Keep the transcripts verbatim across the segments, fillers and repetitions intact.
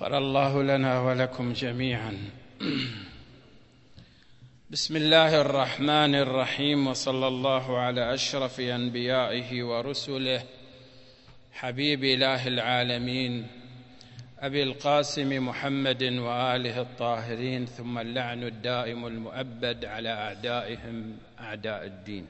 غفر الله لنا ولكم جميعا. بسم الله الرحمن الرحيم، وصلى الله على أشرف أنبيائه ورسله حبيب إله العالمين أبي القاسم محمد وآله الطاهرين، ثم اللعن الدائم المؤبد على أعدائهم أعداء الدين.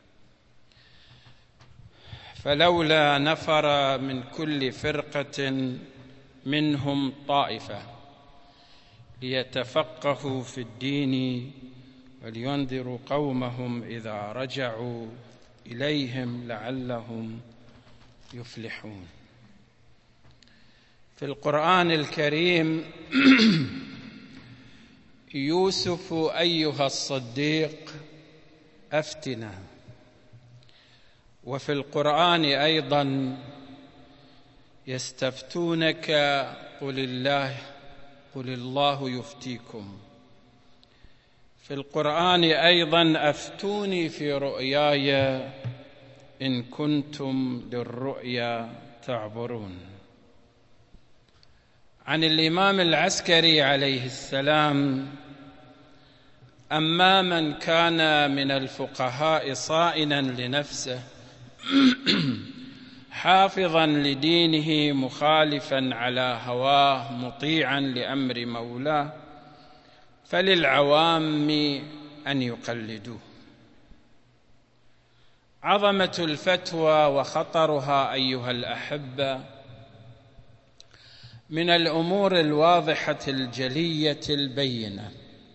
فلولا نفر من كل فرقة منهم طائفة ليتفقهوا في الدين ولينذروا قومهم إذا رجعوا إليهم لعلهم يفلحون. في القرآن الكريم يوسف أيها الصديق أفتنا، وفي القرآن أيضا يستفتونك قل الله قل الله يفتيكم. في القرآن أيضا أفتوني في رؤياي إن كنتم للرؤيا تعبرون. عن الإمام العسكري عليه السلام: أما من كان من الفقهاء صائنا لنفسه حافظا لدينه مخالفا على هواه مطيعا لأمر مولاه فللعوام أن يقلدوه. عظمة الفتوى وخطرها أيها الأحبة من الأمور الواضحة الجلية البينة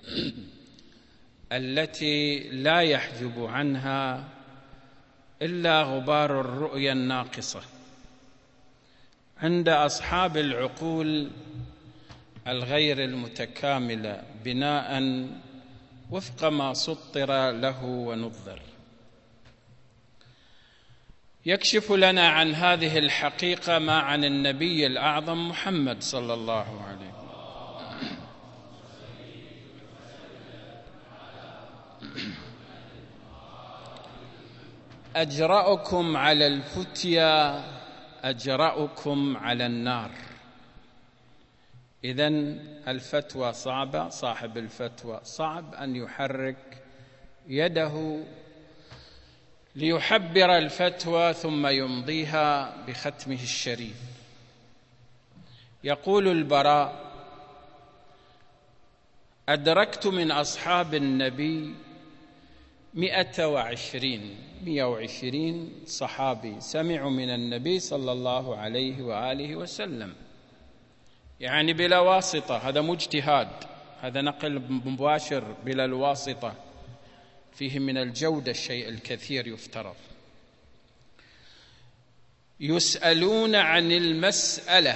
التي لا يحجب عنها إلا غبار الرؤيا الناقصة عند أصحاب العقول الغير المتكاملة بناء وفق ما سطر له ونظر. يكشف لنا عن هذه الحقيقة ما عن النبي الأعظم محمد صلى الله عليه وسلم. أجرأكم على الفتيا أجرأكم على النار. إذن الفتوى صعبة، صاحب الفتوى صعب أن يحرك يده ليحبر الفتوى ثم يمضيها بختمه الشريف. يقول البراء: أدركت من أصحاب النبي مئة وعشرين مئة وعشرين صحابي سمعوا من النبي صلى الله عليه وآله وسلم، يعني بلا واسطة. هذا مجتهاد، هذا نقل مباشر بلا الواسطة، فيه من الجودة الشيء الكثير يفترض. يسألون عن المسألة،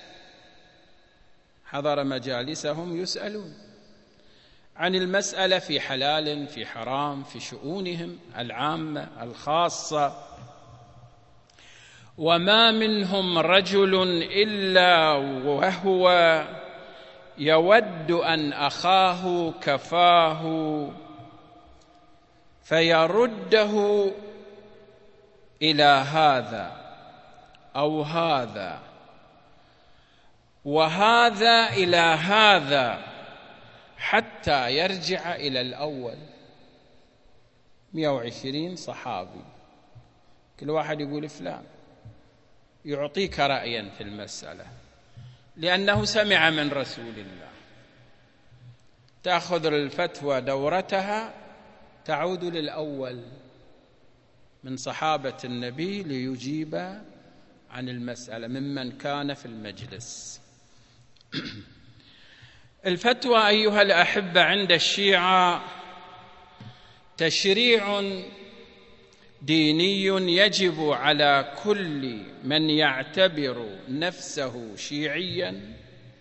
حضر مجالسهم يسألون عن المسألة في حلال في حرام في شؤونهم العامة الخاصة. وما منهم رجل إلا وهو يود أن أخاه كفاه فيرده إلى هذا أو هذا وهذا إلى هذا حتى يرجع إلى الأول. مئة وعشرين صحابي، كل واحد يقول فلان، يعطيك رأيا في المسألة لأنه سمع من رسول الله. تأخذ الفتوى دورتها، تعود للأول من صحابة النبي ليجيب عن المسألة ممن كان في المجلس. الفتوى أيها الأحبة عند الشيعة تشريع ديني يجب على كل من يعتبر نفسه شيعيا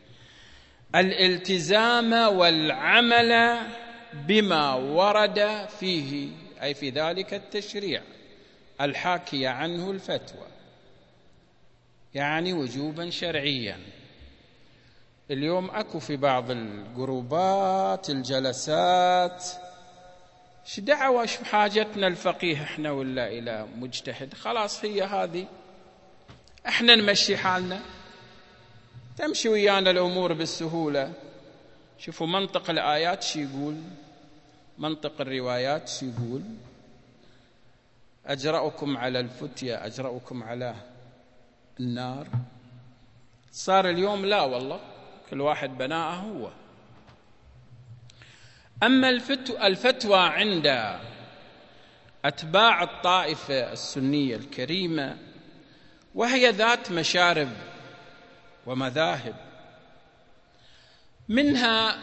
الالتزام والعمل بما ورد فيه، أي في ذلك التشريع الحاكي عنه الفتوى، يعني وجوبا شرعيا. اليوم أكو في بعض الجروبات الجلسات: ايش دعوة ايش حاجتنا الفقيه احنا ولا إلى مجتهد؟ خلاص هي هذه، احنا نمشي حالنا. تمشي ويانا الأمور بالسهولة. شوفوا منطق الآيات شي يقول، منطق الروايات شي يقول: أجرأكم على الفتية أجرأكم على النار. صار اليوم لا والله، كل واحد بناءه هو. أما الفتوى عند أتباع الطائفة السنية الكريمة، وهي ذات مشارب ومذاهب، منها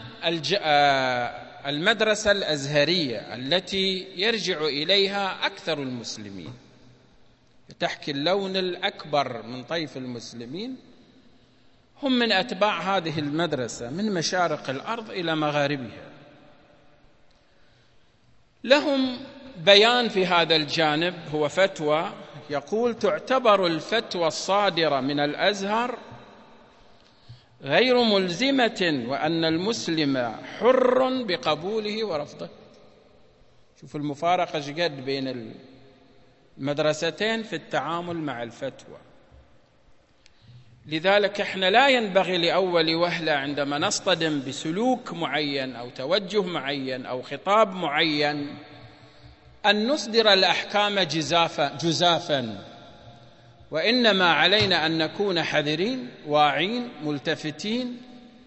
المدرسة الأزهرية التي يرجع إليها أكثر المسلمين، تحكي اللون الأكبر من طيف المسلمين هم من أتباع هذه المدرسة من مشارق الأرض إلى مغاربها. لهم بيان في هذا الجانب، هو فتوى يقول: تعتبر الفتوى الصادرة من الأزهر غير ملزمة، وأن المسلم حر بقبوله ورفضه. شوف المفارقة شقد بين المدرستين في التعامل مع الفتوى. لذلك احنا لا ينبغي لأول وهلة عندما نصطدم بسلوك معين أو توجه معين أو خطاب معين أن نصدر الأحكام جزافا, جزافا وإنما علينا أن نكون حذرين واعين ملتفتين،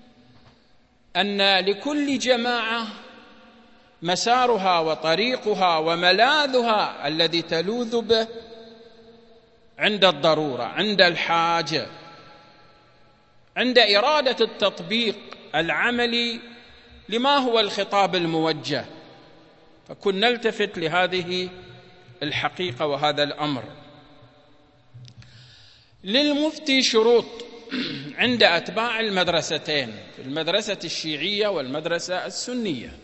أن لكل جماعة مسارها وطريقها وملاذها الذي تلوذ به عند الضرورة، عند الحاجة، عند إرادة التطبيق العملي لما هو الخطاب الموجه. فكن نلتفت لهذه الحقيقة وهذا الأمر. للمفتي شروط عند أتباع المدرستين، المدرسة الشيعية والمدرسة السنية.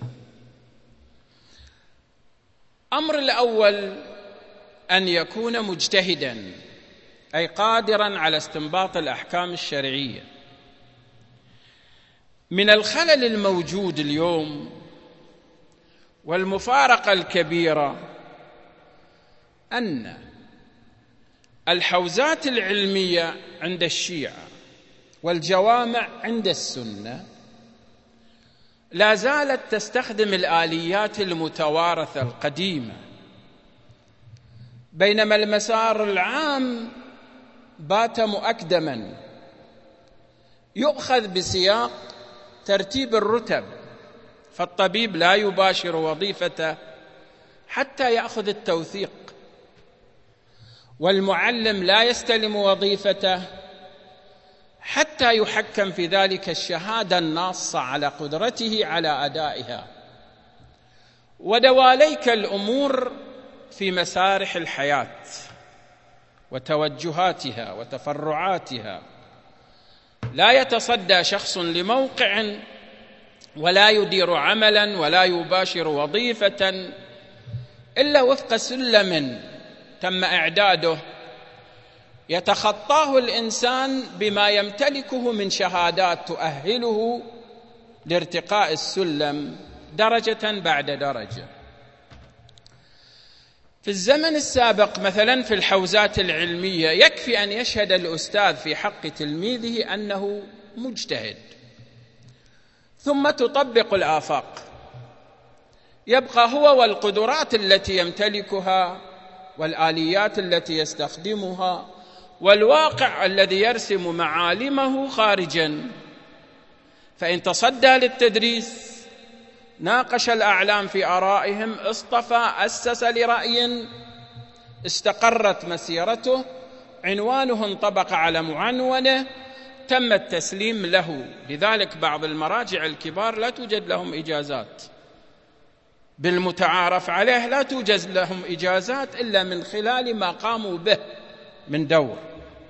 أمر الأول أن يكون مجتهداً، أي قادراً على استنباط الأحكام الشرعية. من الخلل الموجود اليوم والمفارقة الكبيرة أن الحوزات العلمية عند الشيعة والجوامع عند السنة لا زالت تستخدم الآليات المتوارثة القديمة، بينما المسار العام بات مؤكدما، يؤخذ بسياق ترتيب الرتب، فالطبيب لا يباشر وظيفته حتى يأخذ التوثيق، والمعلم لا يستلم وظيفته حتى يحكم في ذلك الشهادة الناصة على قدرته على أدائها. ودواليك الأمور في مسارح الحياة وتوجهاتها وتفرعاتها، لا يتصدى شخص لموقع ولا يدير عملا ولا يباشر وظيفة إلا وفق سلم تم إعداده يتخطاه الإنسان بما يمتلكه من شهادات تؤهله لارتقاء السلم درجة بعد درجة. في الزمن السابق مثلا في الحوزات العلمية يكفي أن يشهد الأستاذ في حق تلميذه أنه مجتهد، ثم تطبق الآفاق، يبقى هو والقدرات التي يمتلكها والآليات التي يستخدمها والواقع الذي يرسم معالمه خارجا. فإن تصدى للتدريس ناقش الأعلام في آرائهم، اصطفى، أسس لرأي، استقرت مسيرته، عنوانه انطبق على معنونه، تم التسليم له. لذلك بعض المراجع الكبار لا توجد لهم إجازات، بالمتعارف عليه لا توجد لهم إجازات إلا من خلال ما قاموا به من دور.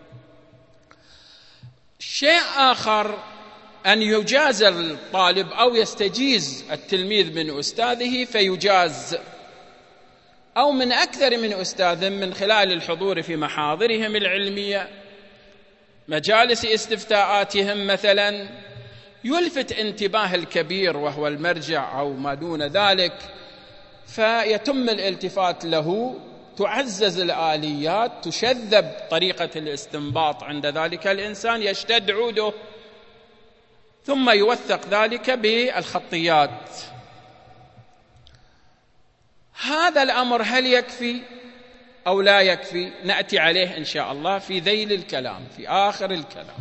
شيء آخر أن يجاز الطالب أو يستجيز التلميذ من أستاذه فيجاز، أو من أكثر من أستاذ من خلال الحضور في محاضرهم العلمية، مجالس استفتاءاتهم مثلا، يلفت انتباه الكبير وهو المرجع أو ما دون ذلك، فيتم الالتفات له، تعزز الآليات، تشذب طريقة الاستنباط عند ذلك الإنسان، يشتد عوده ثم يوثق ذلك بالخطيات. هذا الأمر هل يكفي أو لا يكفي؟ نأتي عليه إن شاء الله في ذيل الكلام، في آخر الكلام.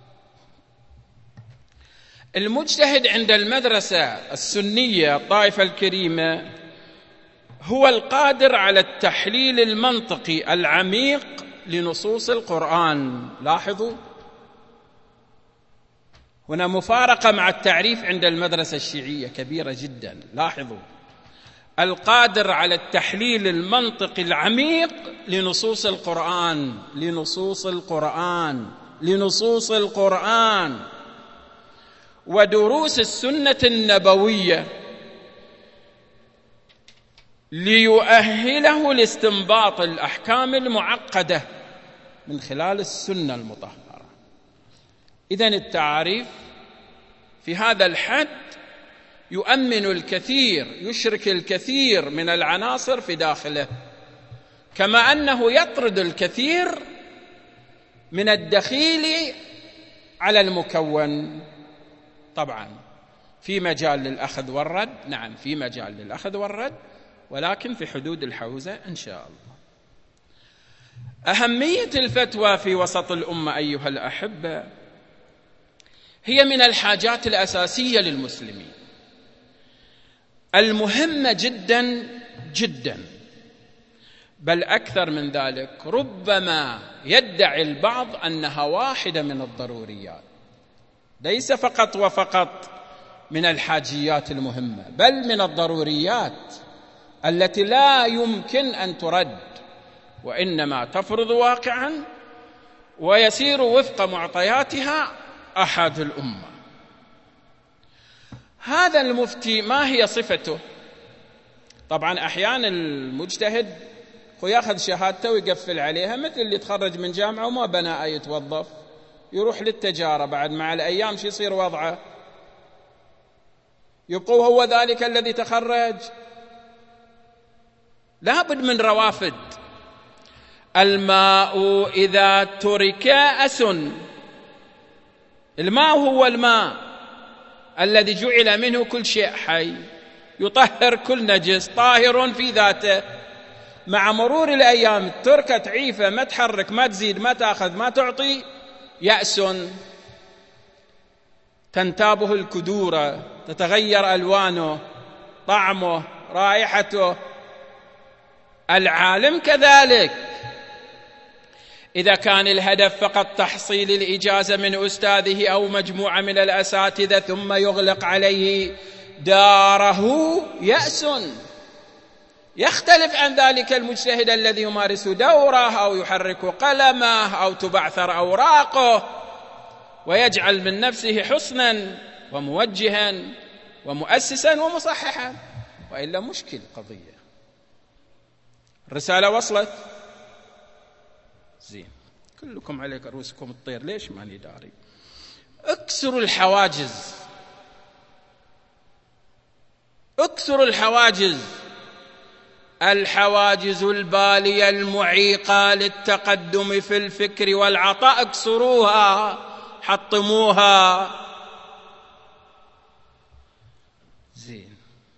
المجتهد عند المدرسة السنية الطائفة الكريمة هو القادر على التحليل المنطقي العميق لنصوص القرآن. لاحظوا هنا مفارقة مع التعريف عند المدرسة الشيعية كبيرة جدا. لاحظوا، القادر على التحليل المنطقي العميق لنصوص القرآن لنصوص القرآن لنصوص القرآن ودروس السنة النبوية ليؤهله لاستنباط الأحكام المعقدة من خلال السنة المطهرة. إذن التعريف في هذا الحد يؤمن الكثير، يشرك الكثير من العناصر في داخله، كما أنه يطرد الكثير من الدخيل على المكون. طبعا في مجال للأخذ والرد، نعم في مجال للأخذ والرد، ولكن في حدود الحوزة إن شاء الله. أهمية الفتوى في وسط الأمة أيها الأحبة هي من الحاجات الأساسية للمسلمين، المهمة جدا جدا، بل أكثر من ذلك. ربما يدعي البعض أنها واحدة من الضروريات، ليس فقط وفقط من الحاجيات المهمة، بل من الضروريات التي لا يمكن أن ترد، وإنما تفرض واقعا ويسير وفق معطياتها أحد الأمة. هذا المفتي ما هي صفته؟ طبعا أحيانا المجتهد ياخذ شهادته ويقفل عليها، مثل اللي تخرج من جامعة وما بنى أي يتوظف، يروح للتجارة، بعد مع الأيام شو يصير وضعه؟ يبقى هو ذلك الذي تخرج؟ لابد من روافد. الماء إذا ترك أسن، الماء هو الماء الذي جعل منه كل شيء حي، يطهر كل نجس، طاهر في ذاته. مع مرور الأيام التركة تعيفة، ما تحرك، ما تزيد، ما تأخذ، ما تعطي، يأس، تنتابه الكدورة، تتغير ألوانه، طعمه، رائحته. العالم كذلك، إذا كان الهدف فقط تحصيل الإجازة من أستاذه أو مجموعة من الأساتذة ثم يغلق عليه داره، يأس. يختلف عن ذلك المجتهد الذي يمارس دوره أو يحرك قلمه أو تبعثر أوراقه ويجعل من نفسه حسنا وموجها ومؤسسا ومصححا، وإلا مشكل قضية. الرسالة وصلت؟ زين، كلكم عليك رؤوسكم الطير، ليش ماني داري؟ اكسروا الحواجز، اكسروا الحواجز، الحواجز البالية المعيقة للتقدم في الفكر والعطاء، اكسروها، حطموها. زين،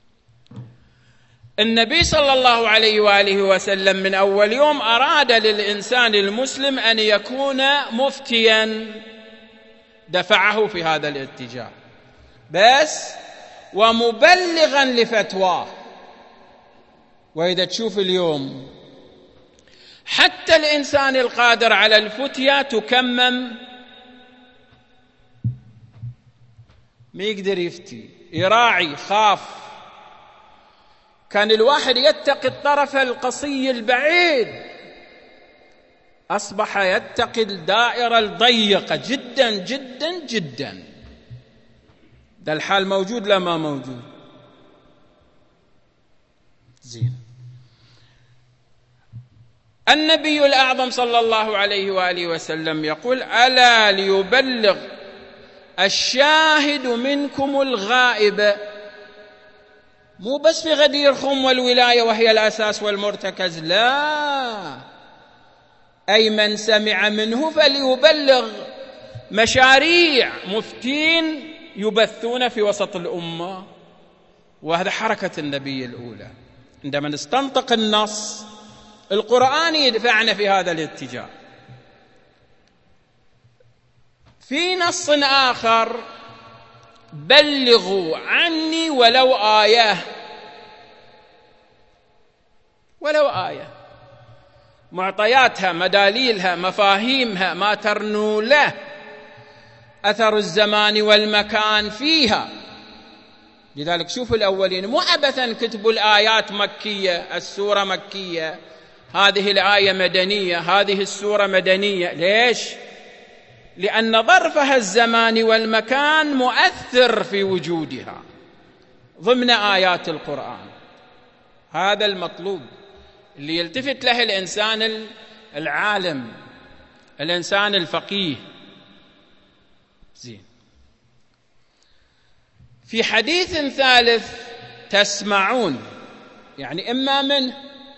النبي صلى الله عليه وآله وسلم من أول يوم أراد للإنسان المسلم أن يكون مفتيا، دفعه في هذا الاتجاه، بس ومبلغا لفتواه. وإذا تشوف اليوم حتى الإنسان القادر على الفتيا تكمم، ما يقدر يفتي، يراعي، خاف. كان الواحد يتقي الطرف القصي البعيد، أصبح يتقي الدائرة الضيقة جدا جدا جدا. ده الحال موجود لا ما موجود؟ زين، النبي الأعظم صلى الله عليه وآله وسلم يقول: ألا ليبلغ الشاهد منكم الغائب. مو بس في غدير خم والولاية وهي الأساس والمرتكز، لا، أي من سمع منه فليبلغ. مشاريع مفتين يبثون في وسط الأمة، وهذا حركة النبي الأولى. عندما نستنطق النص القرآني يدفعنا في هذا الاتجاه. في نص آخر: بلغوا عني ولو آية، ولو آية، معطياتها، مداليلها، مفاهيمها، ما ترنو له أثر الزمان والمكان فيها. لذلك شوفوا الأولين مو عبثا كتبوا الآيات مكية، السورة مكية، هذه الآية مدنية، هذه السورة مدنية. ليش؟ لأن ظرفها الزمان والمكان مؤثر في وجودها ضمن آيات القرآن. هذا المطلوب اللي يلتفت له الإنسان العالم، الإنسان الفقيه. زين. في حديث ثالث: تسمعون، يعني إما من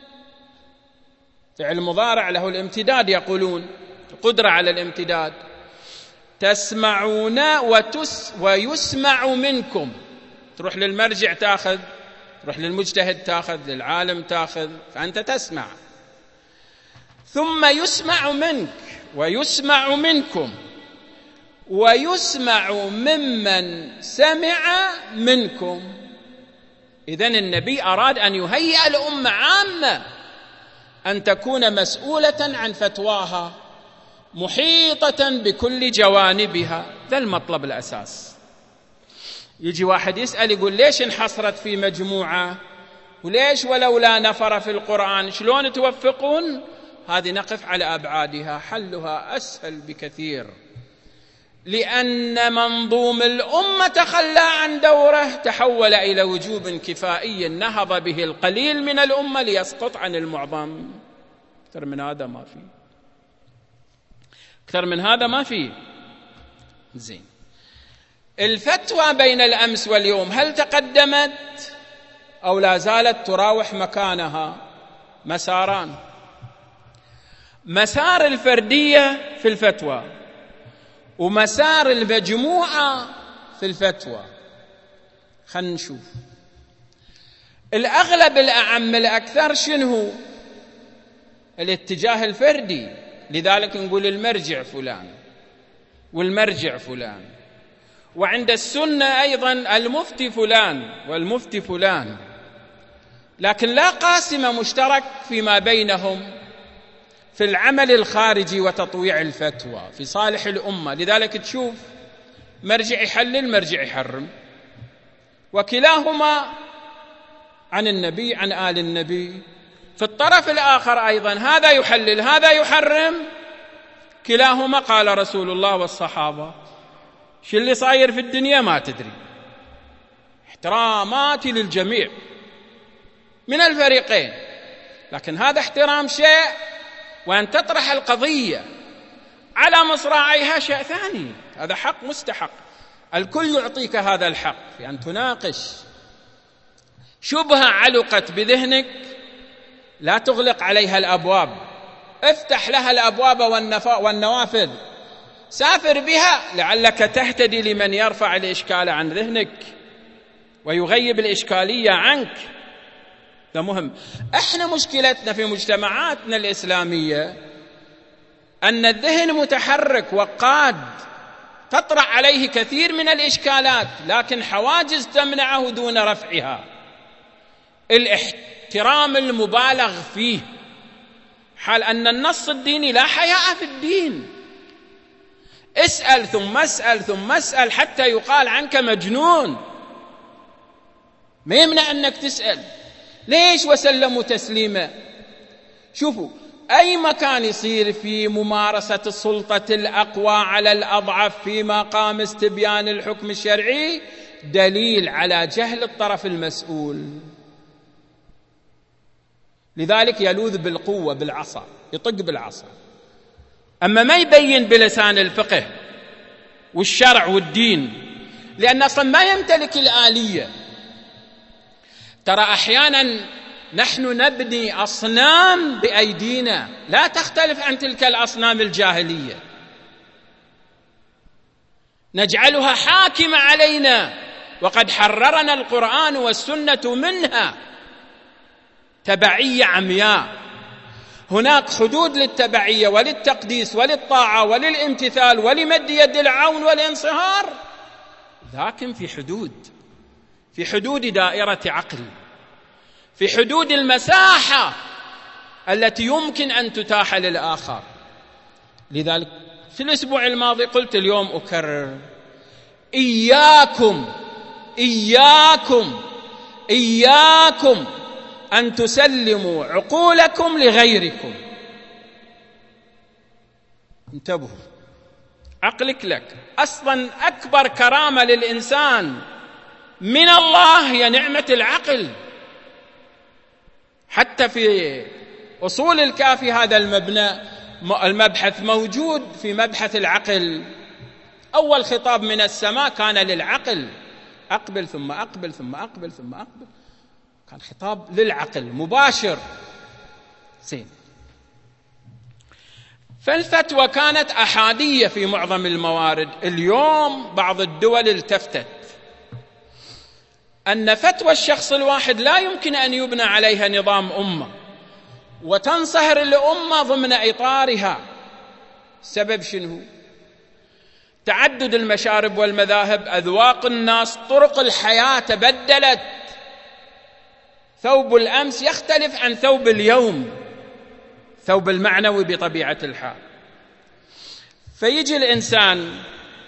فعل مضارع له الامتداد، يقولون قدرة على الامتداد. تسمعون وتس ويسمع منكم، تروح للمرجع تاخذ، تروح للمجتهد تاخذ، للعالم تاخذ، فأنت تسمع. ثم يسمع منك ويسمع منكم ويسمع ممن سمع منكم. إذن النبي أراد أن يهيئ الأمة عامة أن تكون مسؤولة عن فتواها، محيطة بكل جوانبها. ذا المطلب الأساس. يجي واحد يسأل يقول: ليش انحصرت في مجموعة؟ وليش ولولا نفر في القرآن؟ شلون توفقون؟ هذه نقف على أبعادها، حلها أسهل بكثير. لأن منظوم الأمة تخلى عن دوره، تحول إلى وجوب كفائي نهض به القليل من الأمة ليسقط عن المعظم. أكثر من هذا ما في، أكثر من هذا ما في. زين. الفتوى بين الأمس واليوم هل تقدمت أو لا زالت تراوح مكانها؟ مساران: مسار الفردية في الفتوى، ومسار المجموعة في الفتوى. خلنا نشوف الأغلب الأعم الأكثر شنو؟ الاتجاه الفردي. لذلك نقول المرجع فلان والمرجع فلان، وعند السنة أيضا المفتي فلان والمفتي فلان، لكن لا قاسم مشترك فيما بينهم في العمل الخارجي وتطويع الفتوى في صالح الأمة. لذلك تشوف مرجع يحلل، مرجع يحرم، وكلاهما عن النبي، عن آل النبي. في الطرف الآخر أيضا هذا يحلل هذا يحرم، كلاهما قال رسول الله والصحابة. شو اللي صاير في الدنيا ما تدري. احتراماتي للجميع من الفريقين، لكن هذا احترام شيء، وأن تطرح القضية على مصراعيها شيء ثاني. هذا حق مستحق، الكل يعطيك هذا الحق في أن تناقش. شبهة علقت بذهنك لا تغلق عليها الأبواب، افتح لها الأبواب والنوافذ، سافر بها لعلك تهتدي لمن يرفع الإشكال عن ذهنك ويغيب الإشكالية عنك. ده مهم. احنا مشكلتنا في مجتمعاتنا الإسلامية أن الذهن متحرك وقاد، تطرح عليه كثير من الإشكالات، لكن حواجز تمنعه دون رفعها. الاحترام المبالغ فيه، حال أن النص الديني لا حياء في الدين. اسأل ثم اسأل ثم اسأل حتى يقال عنك مجنون. ما يمنع أنك تسأل. ليش وسلموا تسليما؟ شوفوا، أي مكان يصير في ممارسة السلطة الأقوى على الأضعف في مقام استبيان الحكم الشرعي دليل على جهل الطرف المسؤول. لذلك يلوذ بالقوة بالعصا، يطق بالعصا، أما ما يبين بلسان الفقه والشرع والدين، لأن أصلا ما يمتلك الآلية. ترى أحيانا نحن نبني أصنام بأيدينا لا تختلف عن تلك الأصنام الجاهلية، نجعلها حاكمة علينا، وقد حررنا القرآن والسنة منها تبعية عمياء. هناك حدود للتبعية وللتقديس وللطاعة وللامتثال ولمد يد العون والانصهار، لكن في حدود، في حدود دائرة عقل، في حدود المساحة التي يمكن أن تتاح للآخر. لذلك في الأسبوع الماضي قلت، اليوم أكرر: إياكم إياكم إياكم أن تسلموا عقولكم لغيركم. انتبهوا، عقلك لك. أصلا أكبر كرامة للإنسان من الله هي نعمة العقل. حتى في أصول الكافي هذا المبنى المبحث موجود في مبحث العقل. أول خطاب من السماء كان للعقل: أقبل ثم أقبل ثم أقبل ثم أقبل. كان خطاب للعقل مباشر. زين. فالفتوى كانت أحادية في معظم الموارد. اليوم بعض الدول التفتت أن فتوى الشخص الواحد لا يمكن أن يبنى عليها نظام أمة، وتنصهر الأمة ضمن إطارها. سبب شنو؟ تعدد المشارب والمذاهب، أذواق الناس، طرق الحياة تبدلت. ثوب الأمس يختلف عن ثوب اليوم، ثوب المعنوي بطبيعة الحال. فيجي الإنسان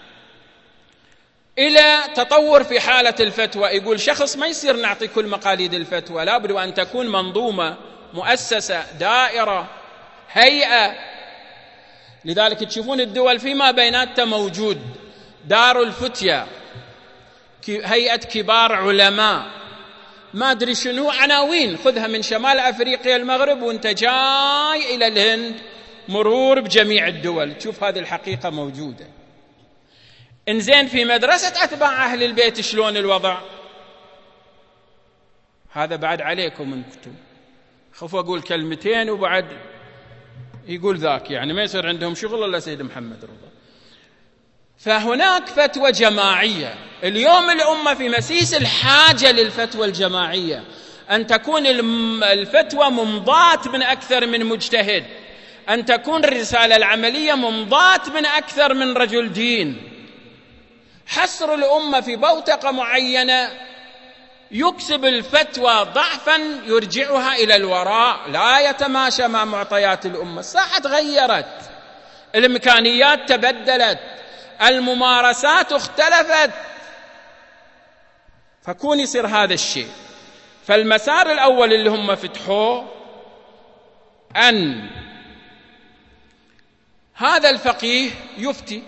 إلى تطور في حالة الفتوى، يقول شخص ما يصير نعطي كل مقاليد الفتوى، لا بد أن تكون منظومة، مؤسسة، دائرة، هيئة. لذلك تشوفون الدول فيما بيناتها موجود دار الفتيا، هيئة كبار علماء، ما أدري شنو، عناوين خذها من شمال أفريقيا المغرب وانت جاي إلى الهند، مرور بجميع الدول، تشوف هذه الحقيقة موجودة. إنزين في مدرسة أتباع أهل البيت شلون الوضع؟ هذا بعد عليكم انكم، خف أقول كلمتين وبعد يقول ذاك، يعني ما يصير عندهم شغل إلا سيد محمد رضا. فهناك فتوى جماعية. اليوم الأمة في مسيس الحاجة للفتوى الجماعية، أن تكون الفتوى ممضاة من أكثر من مجتهد، أن تكون الرسالة العملية ممضاة من أكثر من رجل دين. حصر الأمة في بوتقة معينة يكسب الفتوى ضعفا يرجعها إلى الوراء، لا يتماشى مع معطيات الأمة. الساحة تغيرت، الإمكانيات تبدلت، الممارسات اختلفت، فكون يصير هذا الشيء. فالمسار الأول اللي هم فتحوه أن هذا الفقيه يفتي،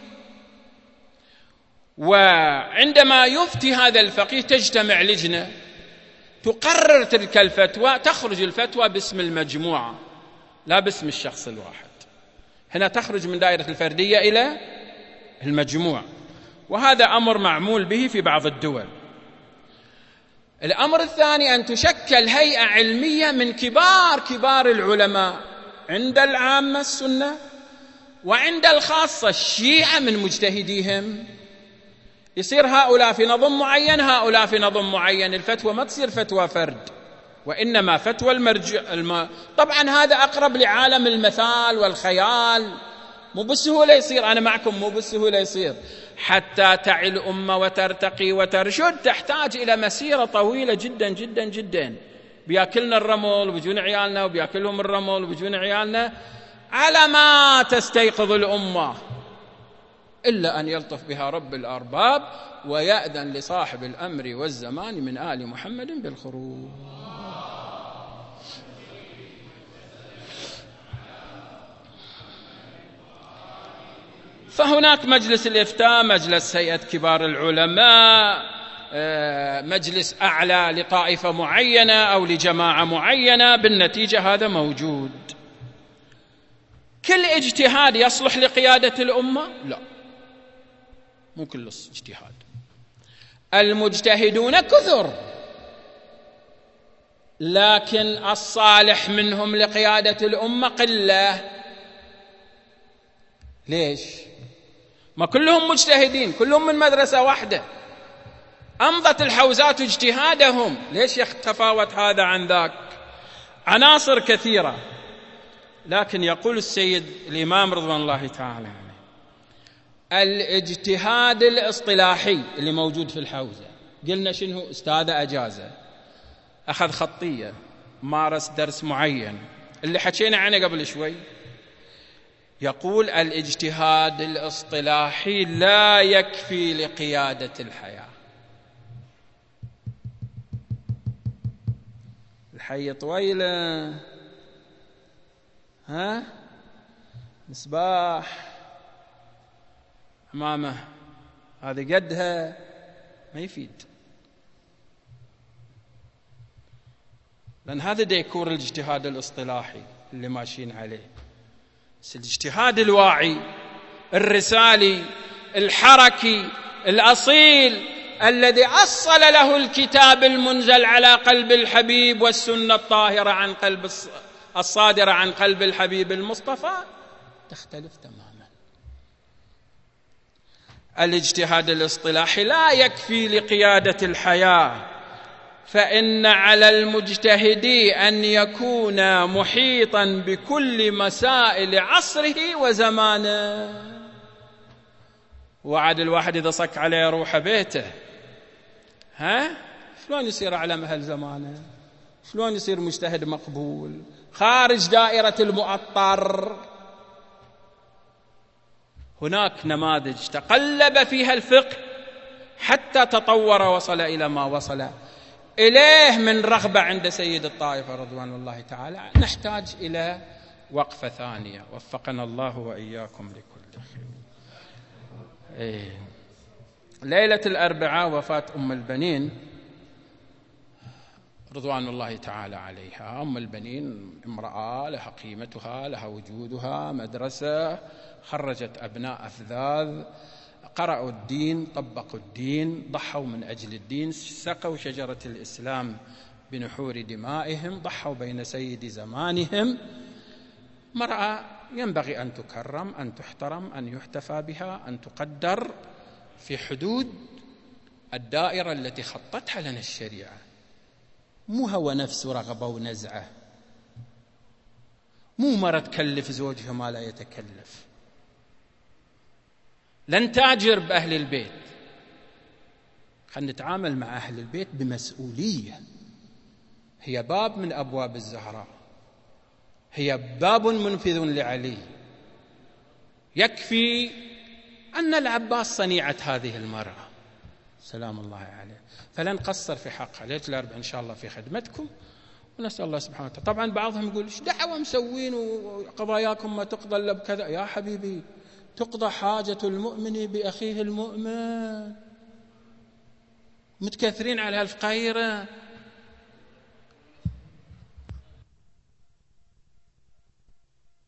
وعندما يفتي هذا الفقيه تجتمع لجنة تقرر تلك الفتوى، تخرج الفتوى باسم المجموعة لا باسم الشخص الواحد. هنا تخرج من دائرة الفردية إلى المجموع، وهذا أمر معمول به في بعض الدول. الأمر الثاني أن تشكل هيئة علمية من كبار كبار العلماء، عند العامة السنة وعند الخاصة الشيعة من مجتهديهم. يصير هؤلاء في نظم معين، هؤلاء في نظم معين. الفتوى ما تصير فتوى فرد، وإنما فتوى المرجع الم... طبعا هذا أقرب لعالم المثال والخيال. مو بالسهولة يصير، أنا معكم، مو بالسهولة يصير. حتى تعي الأمة وترتقي وترشد تحتاج إلى مسيرة طويلة جدا جدا جدا. بياكلنا الرمل وبيجون عيالنا، وبياكلهم الرمل وبيجون عيالنا، على ما تستيقظ الأمة، إلا أن يلطف بها رب الأرباب ويأذن لصاحب الأمر والزمان من آل محمد بالخروج. فهناك مجلس الإفتاء، مجلس هيئة كبار العلماء، مجلس أعلى لطائفة معينة أو لجماعة معينة. بالنتيجة هذا موجود. كل اجتهاد يصلح لقيادة الأمة؟ لا، مو كل اجتهاد. المجتهدون كثر، لكن الصالح منهم لقيادة الأمة قلة. ليش؟ ما كلهم مجتهدين، كلهم من مدرسة واحدة، أمضت الحوزات اجتهادهم. ليش يتفاوت هذا عن ذاك؟ عناصر كثيرة. لكن يقول السيد الإمام رضوان الله تعالى عليه: الاجتهاد الاصطلاحي اللي موجود في الحوزة، قلنا شنو؟ أستاذة أجازة، أخذ خطية، مارس درس معين، اللي حكينا عنه قبل شوي. يقول الاجتهاد الاصطلاحي لا يكفي لقيادة الحياة. الحي طويلة، ها مصباح أمامه، هذه قدها ما يفيد، لأن هذا ديكور الاجتهاد الاصطلاحي اللي ماشيين عليه. بس الاجتهاد الواعي الرسالي الحركي الأصيل الذي أصل له الكتاب المنزل على قلب الحبيب والسنة الطاهرة عن قلب الصادرة عن قلب الحبيب المصطفى تختلف تماما. الاجتهاد الاصطلاحي لا يكفي لقيادة الحياة، فإن على المجتهد أن يكون محيطا بكل مسائل عصره وزمانه. وعد الواحد إذا صك عليه روح بيته، ها شلون يصير أعلم أهل زمانه؟ شلون يصير مجتهد مقبول خارج دائرة المؤطر؟ هناك نماذج تقلب فيها الفقه حتى تطور وصل إلى ما وصل إليه من رغبة عند سيد الطائفة رضوان الله تعالى. نحتاج إلى وقفة ثانية، وفقنا الله وإياكم لكل خير. إيه. ليلة الأربعاء وفاة أم البنين رضوان الله تعالى عليها. أم البنين امرأة لها قيمتها، لها وجودها، مدرسة، خرجت أبناء أفذاذ، قرأوا الدين، طبقوا الدين، ضحوا من أجل الدين، سقوا شجرة الإسلام بنحور دمائهم، ضحوا بين سيد زمانهم. مرأة ينبغي أن تكرم، أن تحترم، أن يحتفى بها، أن تقدر في حدود الدائرة التي خطتها لنا الشريعة. مو هوى نفس ورغبة ونزعة، مو مرة تكلف زوجها ما لا يتكلف. لن تاجر بأهل البيت، خلينا نتعامل مع أهل البيت بمسؤولية. هي باب من أبواب الزهراء، هي باب منفذ لعلي. يكفي أن العباس صنيعة هذه المرأة سلام الله عليه، فلن قصر في حقها. ليلة الأربعاء إن شاء الله في خدمتكم، ونسأل الله سبحانه وتعالى. طبعا بعضهم يقول إيش دعوة مسوين وقضاياكم ما تقضى إلا بكذا. يا حبيبي، تقضى حاجة المؤمن بأخيه المؤمن. متكثرين على هالفقيرة،